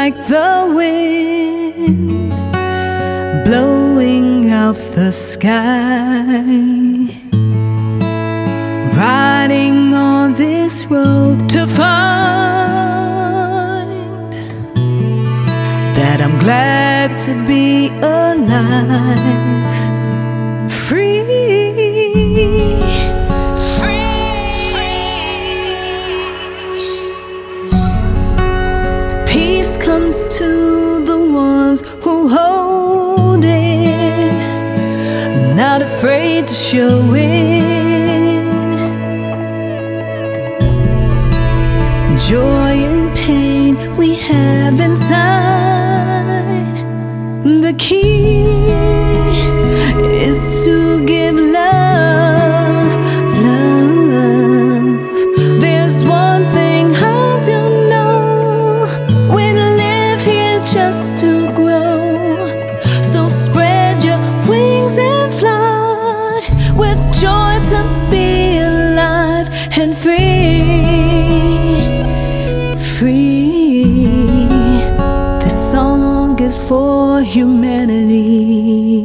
like the wind blowing out the sky, riding on this road to find that I'm glad to be alive, free. Peace comes to the ones who hold it, not afraid to show it. Joy and pain we have inside. The key is to give love, love. There's one thing I do know: we live here just to grow. So spread your wings and fly with joy to be alive and free, free. This song is for humanity.